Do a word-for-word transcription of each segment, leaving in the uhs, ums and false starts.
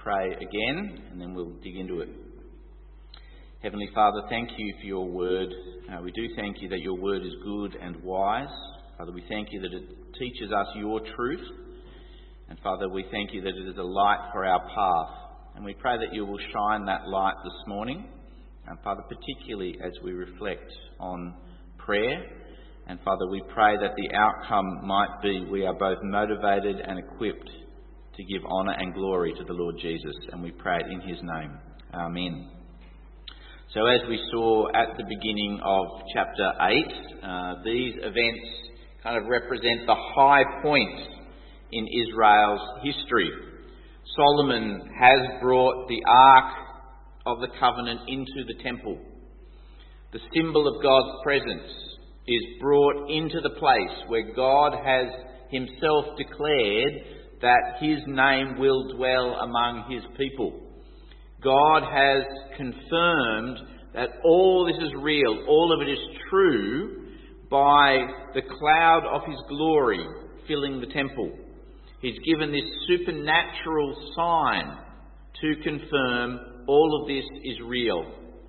pray again and then we'll dig into it. Heavenly Father, thank you for your word. Uh, we do thank you that your word is good and wise. Father, we thank you that it teaches us your truth. And Father, we thank you that it is a light for our path. And we pray that you will shine that light this morning. And Father, particularly as we reflect on prayer. And Father, we pray that the outcome might be we are both motivated and equipped to give honour and glory to the Lord Jesus. And we pray it in his name. Amen. So as we saw at the beginning of chapter eight, uh, these events kind of represent the high point in Israel's history. Solomon has brought the Ark of the Covenant into the temple. The symbol of God's presence is brought into the place where God has himself declared that his name will dwell among his people. God has confirmed that all this is real, all of it is true, by the cloud of his glory filling the temple. He's given this supernatural sign to confirm all of this is real.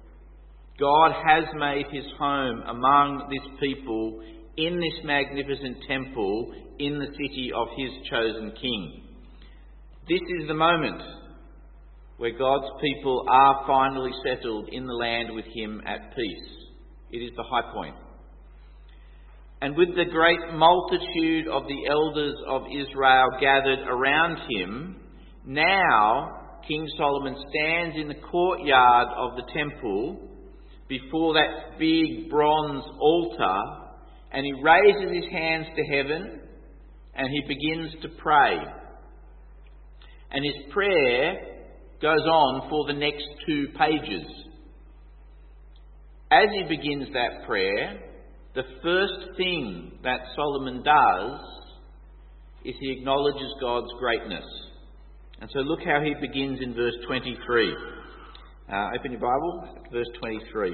God has made his home among this people in this magnificent temple in the city of his chosen king. This is the moment where God's people are finally settled in the land with him at peace. It is the high point. And with the great multitude of the elders of Israel gathered around him, now King Solomon stands in the courtyard of the temple before that big bronze altar, and he raises his hands to heaven and he begins to pray. And his prayer goes on for the next two pages. As he begins that prayer, the first thing that Solomon does is he acknowledges God's greatness. And so look how he begins in verse twenty-three. Uh, open your Bible, verse twenty-three.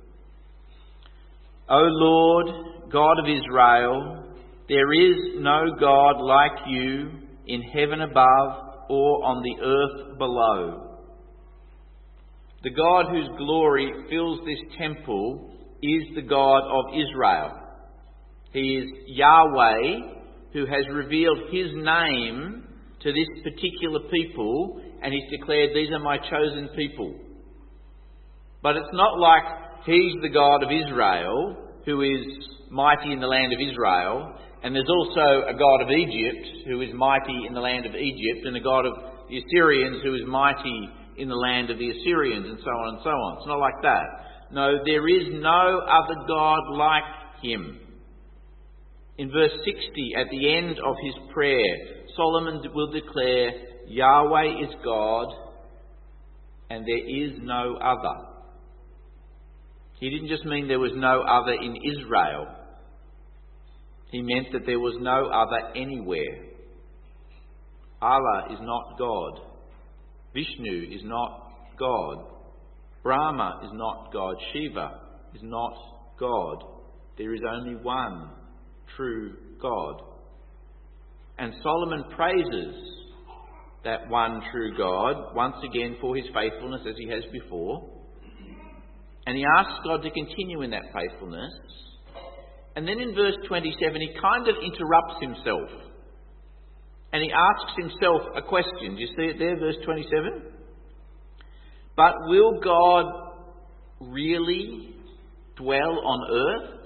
O Lord, God of Israel, there is no God like you in heaven above or on the earth below. The God whose glory fills this temple is the God of Israel. He is Yahweh, who has revealed his name to this particular people, and he's declared, these are my chosen people. But it's not like he's the God of Israel, who is mighty in the land of Israel, and there's also a God of Egypt, who is mighty in the land of Egypt, and a God of the Assyrians, who is mighty in the land of the Assyrians, and so on and so on. It's not like that. No, there is no other God like him. In verse sixty, at the end of his prayer, Solomon will declare, Yahweh is God, and there is no other. He didn't just mean there was no other in Israel. He meant that there was no other anywhere. Allah is not God. Vishnu is not God. Brahma is not God. Shiva is not God. There is only one true God. And Solomon praises that one true God once again for his faithfulness as he has before. And he asks God to continue in that faithfulness. And then in verse twenty-seven, he kind of interrupts himself. And he asks himself a question. Do you see it there, verse twenty-seven? But will God really dwell on earth?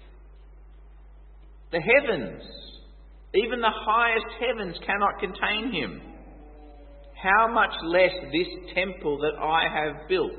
The heavens, even the highest heavens, cannot contain him. How much less this temple that I have built?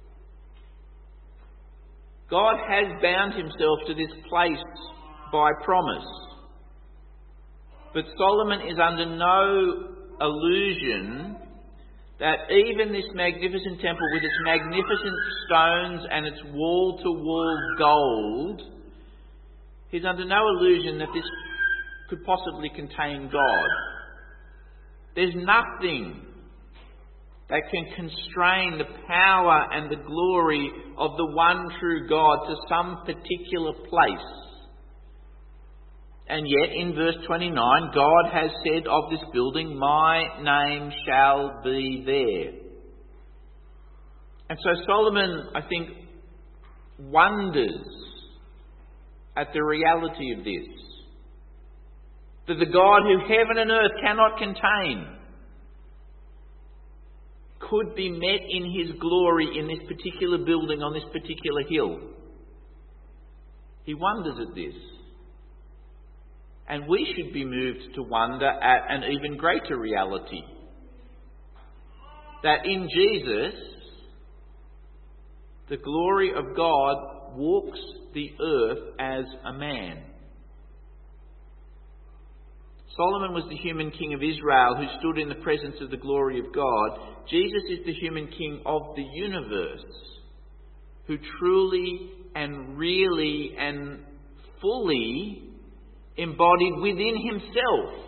God has bound himself to this place by promise. But Solomon is under no illusion that even this magnificent temple with its magnificent stones and its wall-to-wall gold, he's under no illusion that this could possibly contain God. There's nothing that can constrain the power and the glory of the one true God to some particular place. And yet, in verse twenty-nine, God has said of this building, "My name shall be there." And so Solomon, I think, wonders at the reality of this. That the God who heaven and earth cannot contain could be met in his glory in this particular building on this particular hill. He wonders at this. And we should be moved to wonder at an even greater reality. That in Jesus, the glory of God walks the earth as a man. Solomon was the human king of Israel who stood in the presence of the glory of God. Jesus is the human king of the universe who truly and really and fully embodied within himself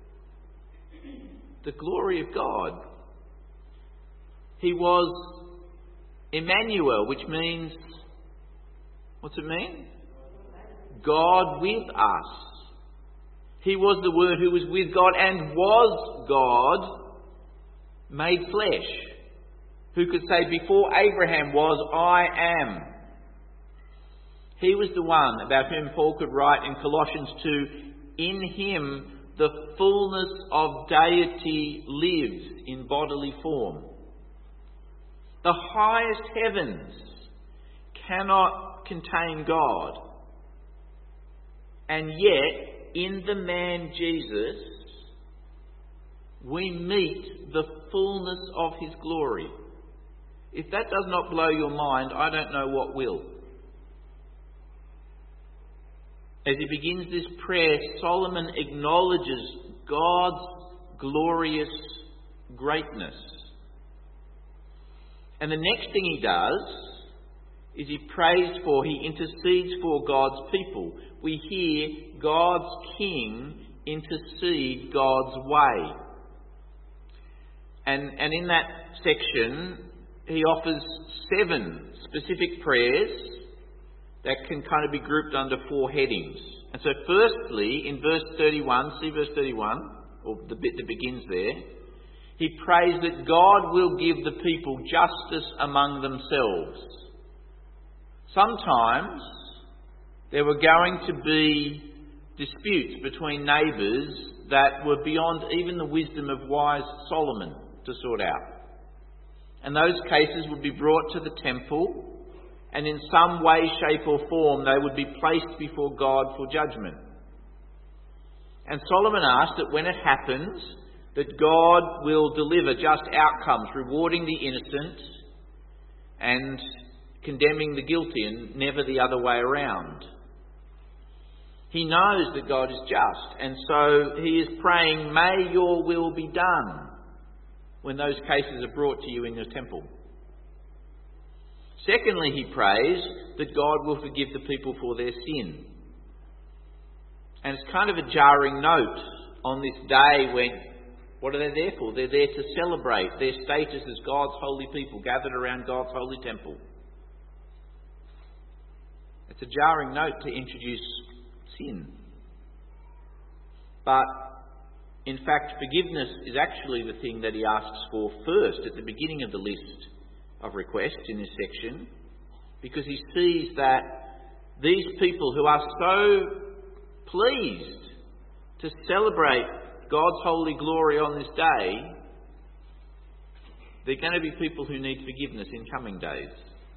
the glory of God. He was Emmanuel, which means, what's it mean? God with us. He was the Word who was with God and was God made flesh, who could say, "Before Abraham was, I am." He was the one about whom Paul could write in Colossians two, "In him the fullness of deity lives in bodily form." The highest heavens cannot contain God. And yet, in the man Jesus, we meet the fullness of his glory. If that does not blow your mind, I don't know what will. As he begins this prayer, Solomon acknowledges God's glorious greatness. And the next thing he does is he prays for, he intercedes for God's people. We hear God's king intercede God's way. And, and in that section, he offers seven specific prayers that can kind of be grouped under four headings. And so firstly, in verse thirty-one, see verse thirty-one, or the bit that begins there, he prays that God will give the people justice among themselves. Sometimes there were going to be disputes between neighbours that were beyond even the wisdom of wise Solomon to sort out. And those cases would be brought to the temple, and in some way, shape or form they would be placed before God for judgment. And Solomon asked that when it happens, that God will deliver just outcomes, rewarding the innocent and condemning the guilty, and never the other way around. He knows that God is just, and so he is praying, "May your will be done," when those cases are brought to you in your temple. Secondly, he prays that God will forgive the people for their sin. And it's kind of a jarring note on this day when, what are they there for? They're there to celebrate their status as God's holy people, gathered around God's holy temple. It's a jarring note to introduce sin. But, in fact, forgiveness is actually the thing that he asks for first at the beginning of the list of requests in this section, because he sees that these people who are so pleased to celebrate God's holy glory on this day, they're going to be people who need forgiveness in coming days.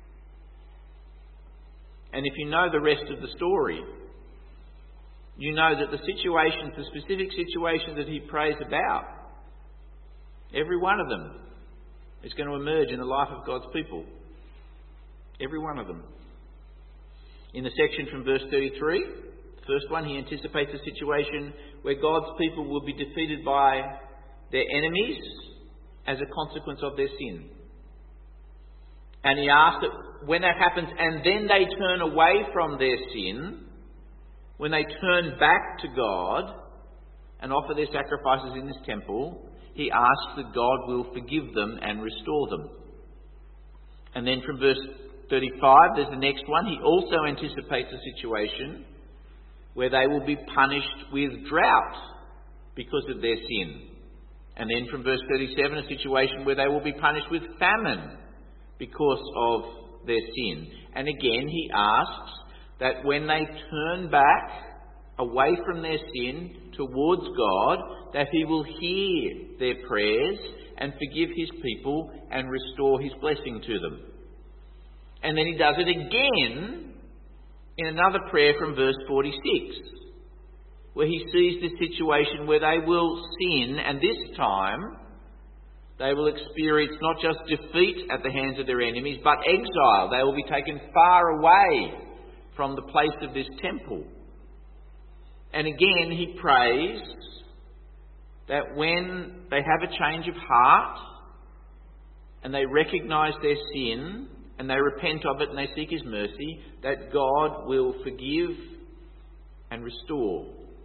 And if you know the rest of the story, you know that the situations, the specific situations that he prays about, every one of them is going to emerge in the life of God's people. Every one of them. In the section from verse thirty-three, the first one, he anticipates a situation where God's people will be defeated by their enemies as a consequence of their sin. And he asks that when that happens and then they turn away from their sin, when they turn back to God and offer their sacrifices in this temple, he asks that God will forgive them and restore them. And then from verse thirty-five, there's the next one. He also anticipates a situation where they will be punished with drought because of their sin. And then from verse thirty-seven, a situation where they will be punished with famine because of their sin. And again, he asks that when they turn back away from their sin towards God, that he will hear their prayers and forgive his people and restore his blessing to them. And then he does it again in another prayer from verse forty-six, where he sees this situation where they will sin, and this time they will experience not just defeat at the hands of their enemies, but exile. They will be taken far away from the place of this temple. And again he prays that when they have a change of heart and they recognise their sin and they repent of it and they seek his mercy, that God will forgive and restore.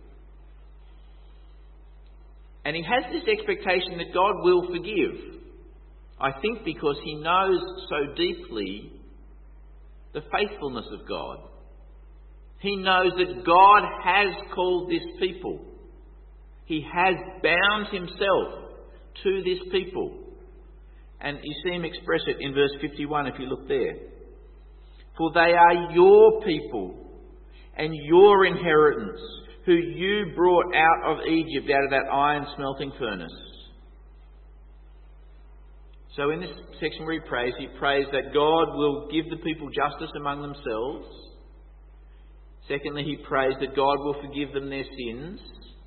And he has this expectation that God will forgive. I think because he knows so deeply the faithfulness of God. He knows that God has called this people. He has bound himself to this people. And you see him express it in verse fifty-one if you look there. For they are your people and your inheritance, who you brought out of Egypt, out of that iron smelting furnace. So in this section where he prays, he prays that God will give the people justice among themselves. Secondly, he prays that God will forgive them their sins.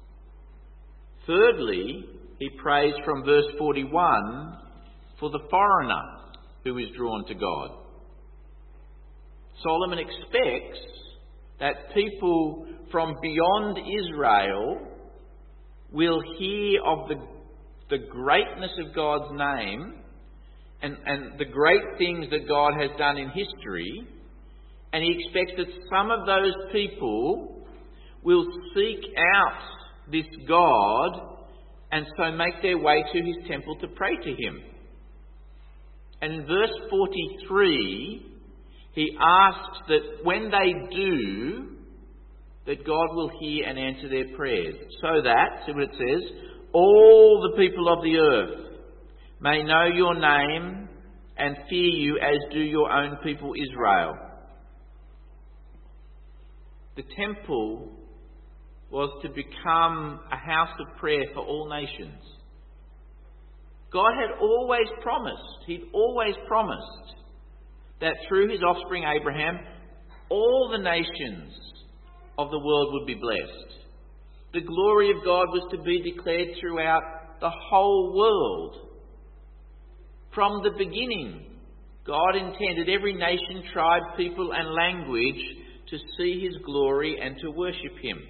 Thirdly, he prays from verse forty-one for the foreigner who is drawn to God. Solomon expects that people from beyond Israel will hear of the, the greatness of God's name and, and the great things that God has done in history, and he expects that some of those people will seek out this God and so make their way to his temple to pray to him. And in verse forty-three, he asks that when they do, that God will hear and answer their prayers, so that, see what it says, all the people of the earth may know your name and fear you as do your own people Israel. The temple was to become a house of prayer for all nations. God had always promised, he'd always promised that through his offspring Abraham, all the nations of the world would be blessed. The glory of God was to be declared throughout the whole world. From the beginning, God intended every nation, tribe, people and language to see his glory and to worship him.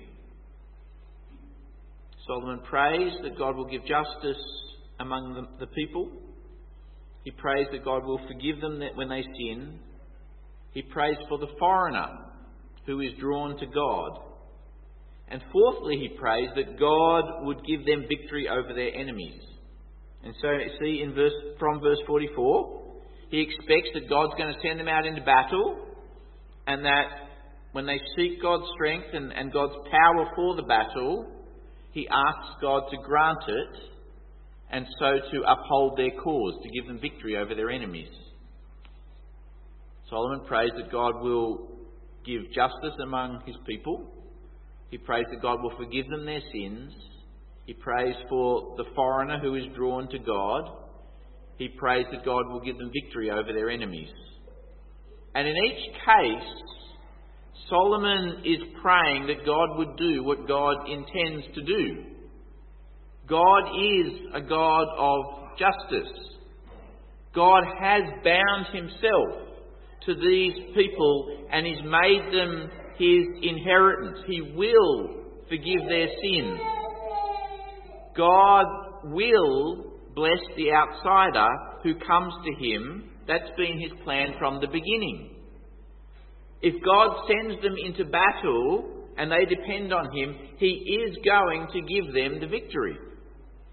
Solomon prays that God will give justice among the, the people. He prays that God will forgive them when they sin. He prays for the foreigner who is drawn to God. And fourthly, he prays that God would give them victory over their enemies. And so, see, in verse, from verse forty-four, he expects that God's going to send them out into battle, and that when they seek God's strength and, and God's power for the battle, he asks God to grant it, and so to uphold their cause, to give them victory over their enemies. Solomon prays that God will give justice among his people. He prays that God will forgive them their sins. He prays for the foreigner who is drawn to God. He prays that God will give them victory over their enemies. And in each case, Solomon is praying that God would do what God intends to do. God is a God of justice. God has bound himself to these people and has made them his inheritance. He will forgive their sins. God will bless the outsider who comes to him. That's been his plan from the beginning. If God sends them into battle and they depend on him, he is going to give them the victory.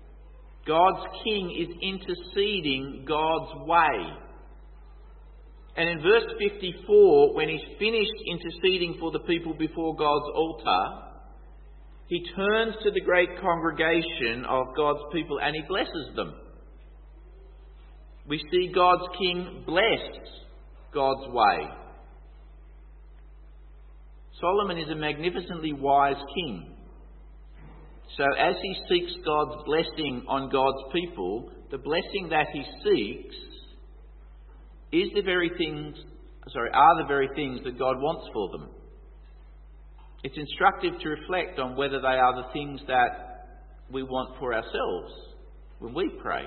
God's king is interceding God's way. And in verse fifty-four, when he's finished interceding for the people before God's altar, he turns to the great congregation of God's people and he blesses them. We see God's king bless God's way. Solomon is a magnificently wise king. So as he seeks God's blessing on God's people, the blessing that he seeks is the very things, sorry, are the very things that God wants for them. It's instructive to reflect on whether they are the things that we want for ourselves when we pray.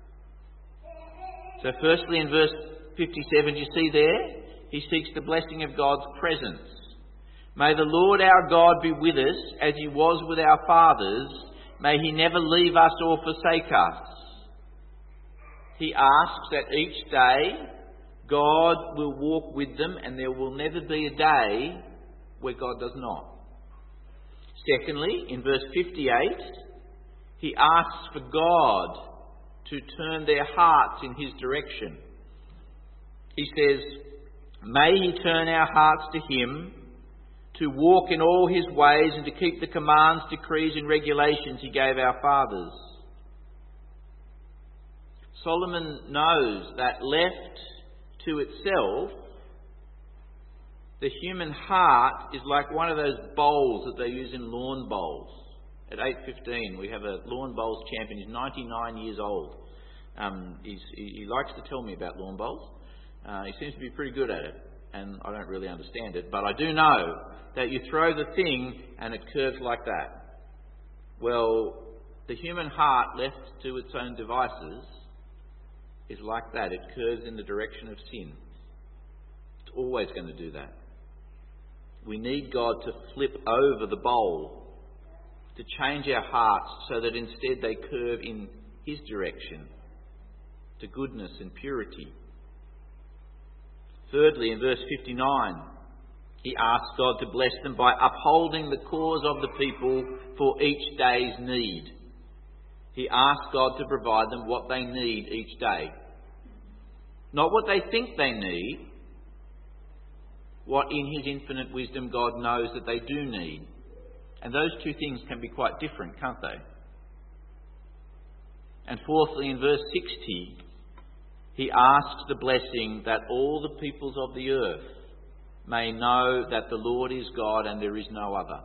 So firstly, in verse fifty-seven, you see there, he seeks the blessing of God's presence. May the Lord our God be with us as he was with our fathers. May he never leave us or forsake us. He asks that each day God will walk with them and there will never be a day where God does not. Secondly, in verse fifty-eight, he asks for God to turn their hearts in his direction. He says, may he turn our hearts to him, to walk in all his ways and to keep the commands, decrees and regulations he gave our fathers. Solomon knows that left to itself, the human heart is like one of those bowls that they use in lawn bowls. At eight fifteen, we have a lawn bowls champion. He's ninety-nine years old. Um, he's, he, he likes to tell me about lawn bowls. Uh, he seems to be pretty good at it, and I don't really understand it. But I do know that you throw the thing and it curves like that. Well, the human heart left to its own devices is like that. It curves in the direction of sin. It's always going to do that. We need God to flip over the bowl, to change our hearts so that instead they curve in his direction, to goodness and purity. Thirdly, in verse fifty-nine, he asks God to bless them by upholding the cause of the people for each day's need. He asks God to provide them what they need each day. Not what they think they need, what in his infinite wisdom God knows that they do need. And those two things can be quite different, can't they? And fourthly, in verse sixty, he asks the blessing that all the peoples of the earth may know that the Lord is God and there is no other.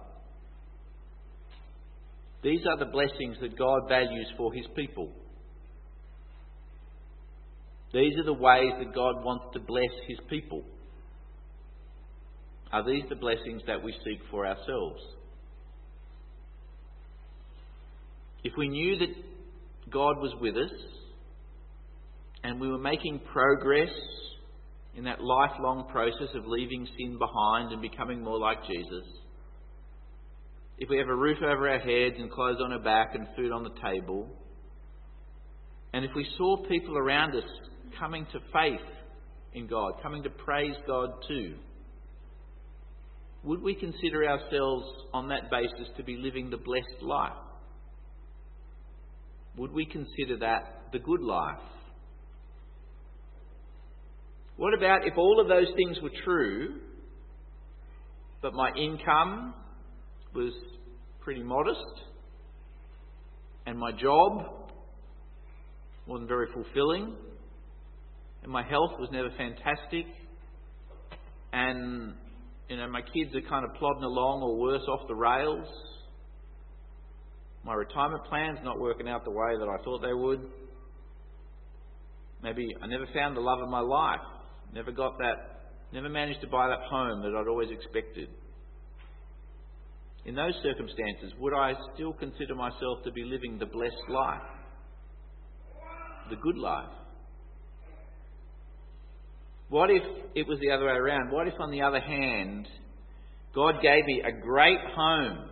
These are the blessings that God values for his people. These are the ways that God wants to bless his people. Are these the blessings that we seek for ourselves? If we knew that God was with us and we were making progress in that lifelong process of leaving sin behind and becoming more like Jesus, if we have a roof over our heads and clothes on our back and food on the table, and if we saw people around us coming to faith in God, coming to praise God too, would we consider ourselves on that basis to be living the blessed life? Would we consider that the good life? What about if all of those things were true, but my income was pretty modest and my job wasn't very fulfilling and my health was never fantastic and, you know, my kids are kind of plodding along or worse, off the rails? My retirement plan's not working out the way that I thought they would. Maybe I never found the love of my life. Never got that, never managed to buy that home that I'd always expected. In those circumstances, would I still consider myself to be living the blessed life? The good life? What if it was the other way around? What if, on the other hand, God gave me a great home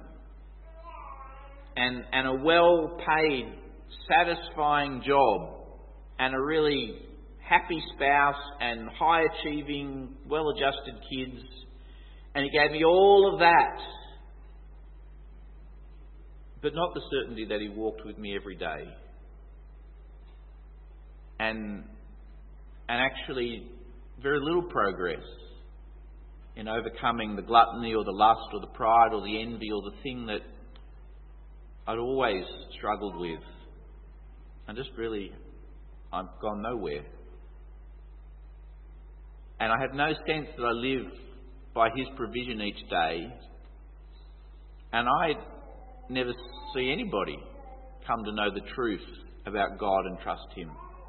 and, and a well-paid, satisfying job and a really happy spouse and high-achieving, well-adjusted kids, and he gave me all of that, but not the certainty that he walked with me every day, and and actually very little progress in overcoming the gluttony or the lust or the pride or the envy or the thing that I'd always struggled with. And just really, I've gone nowhere. And I have no sense that I live by His provision each day. And I never see anybody come to know the truth about God and trust Him.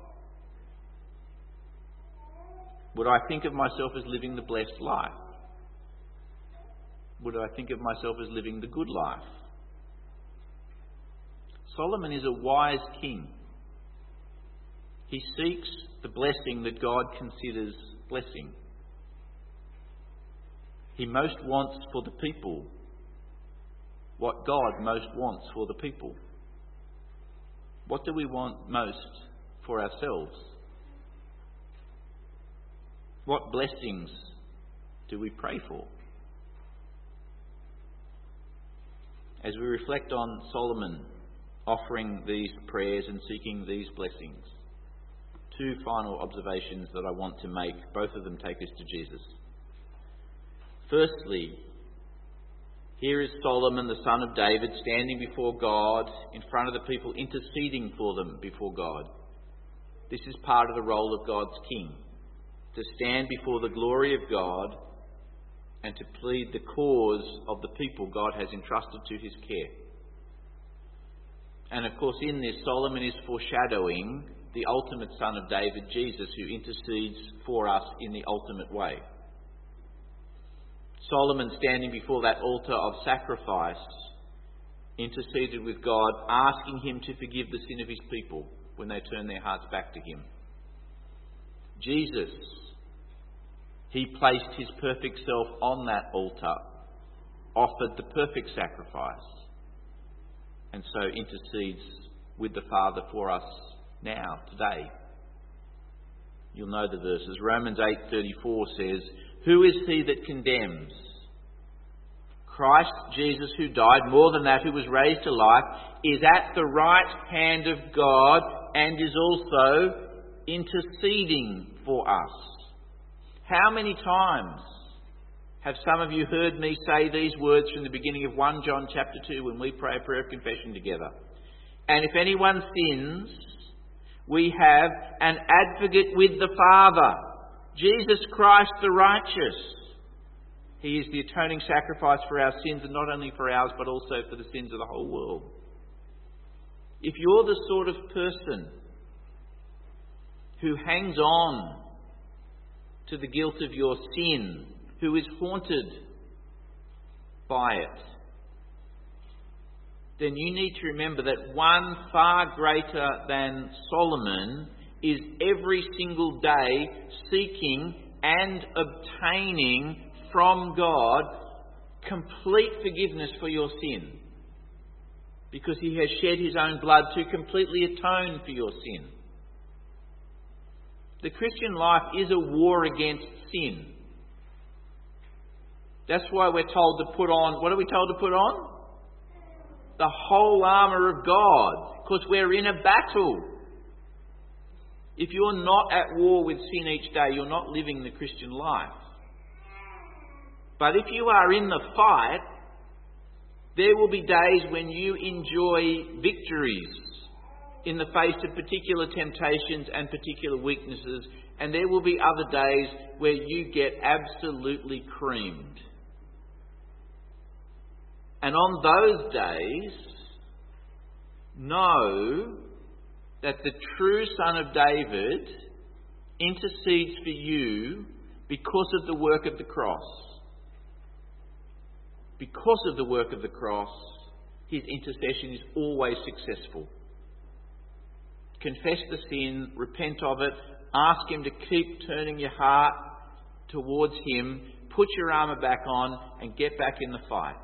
Would I think of myself as living the blessed life? Would I think of myself as living the good life? Solomon is a wise king. He seeks the blessing that God considers blessing. He most wants for the people what God most wants for the people. What do we want most for ourselves? What blessings do we pray for? As we reflect on Solomon offering these prayers and seeking these blessings, two final observations that I want to make. Both of them take us to Jesus. Firstly, here is Solomon, the son of David, standing before God, in front of the people, interceding for them before God. This is part of the role of God's king, to stand before the glory of God and to plead the cause of the people God has entrusted to his care. And of course, in this, Solomon is foreshadowing the ultimate son of David, Jesus, who intercedes for us in the ultimate way. Solomon, standing before that altar of sacrifice, interceded with God, asking him to forgive the sin of his people when they turn their hearts back to him. Jesus, he placed his perfect self on that altar, offered the perfect sacrifice, and so intercedes with the Father for us now, today. You'll know the verses. Romans eight thirty-four says, "Who is he that condemns? Christ Jesus, who died, more than that, who was raised to life, is at the right hand of God and is also interceding for us." How many times have some of you heard me say these words from the beginning of First John chapter two when we pray a prayer of confession together? "And if anyone sins, we have an advocate with the Father, Jesus Christ the righteous." He is the atoning sacrifice for our sins, and not only for ours, but also for the sins of the whole world. If you're the sort of person who hangs on to the guilt of your sin, who is haunted by it, then you need to remember that one far greater than Solomon is every single day seeking and obtaining from God complete forgiveness for your sin, because he has shed his own blood to completely atone for your sin. The Christian life is a war against sin. That's why we're told to put on, what are we told to put on? The whole armour of God, because we're in a battle. If you're not at war with sin each day, you're not living the Christian life. But if you are in the fight, there will be days when you enjoy victories in the face of particular temptations and particular weaknesses, and there will be other days where you get absolutely creamed. And on those days, know that the true Son of David intercedes for you because of the work of the cross. Because of the work of the cross, his intercession is always successful. Confess the sin, repent of it, ask him to keep turning your heart towards him, put your armour back on and get back in the fight.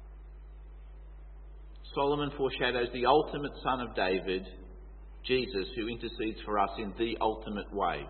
Solomon foreshadows the ultimate Son of David, Jesus, who intercedes for us in the ultimate way.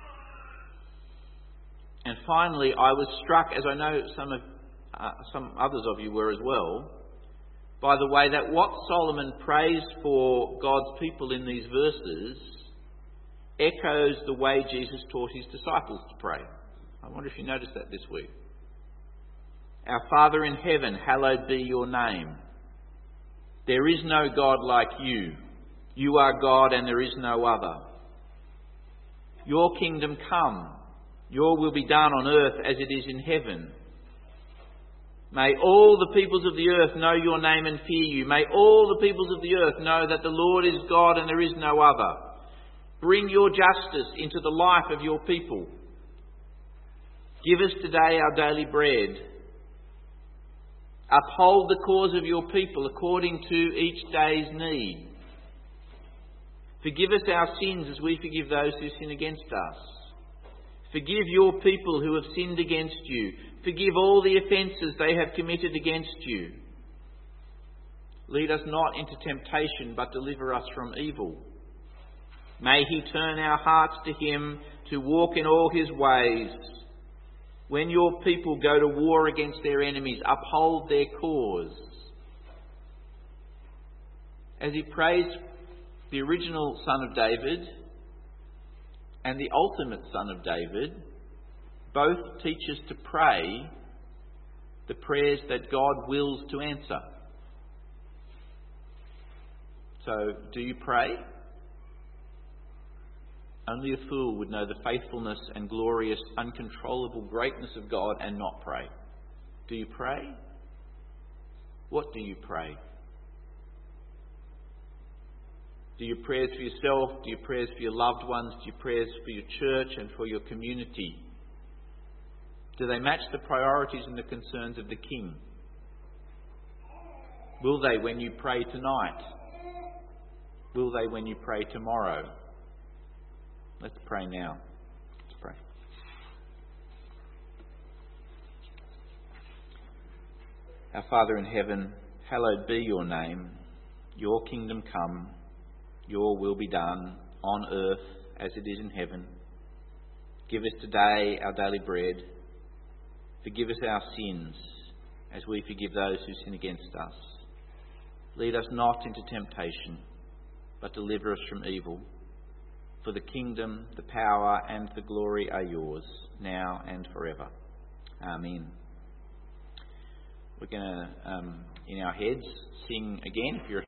And finally, I was struck, as I know some of uh, some others of you were as well, by the way that what Solomon prays for God's people in these verses echoes the way Jesus taught his disciples to pray. I wonder if you noticed that this week. Our Father in heaven, hallowed be your name. There is no God like you. You are God and there is no other. Your kingdom come. Your will be done on earth as it is in heaven. May all the peoples of the earth know your name and fear you. May all the peoples of the earth know that the Lord is God and there is no other. Bring your justice into the life of your people. Give us today our daily bread. Uphold the cause of your people according to each day's need. Forgive us our sins as we forgive those who sin against us. Forgive your people who have sinned against you. Forgive all the offences they have committed against you. Lead us not into temptation, but deliver us from evil. May he turn our hearts to him to walk in all his ways. When your people go to war against their enemies, uphold their cause. As he prays the original Son of David and the ultimate Son of David, both teach us to pray the prayers that God wills to answer. So, do you pray? Only a fool would know the faithfulness and glorious, uncontrollable greatness of God and not pray. Do you pray? What do you pray? Do your prayers for yourself? Do your prayers for your loved ones? Do your prayers for your church and for your community? Do they match the priorities and the concerns of the King? Will they when you pray tonight? Will they when you pray tomorrow? Let's pray now. Let's pray. Our Father in heaven, hallowed be your name. Your kingdom come. Your will be done on earth as it is in heaven. Give us today our daily bread. Forgive us our sins as we forgive those who sin against us. Lead us not into temptation, but deliver us from evil. For the kingdom, the power and the glory are yours, now and forever. Amen. We're going to, um, in our heads, sing again. If you're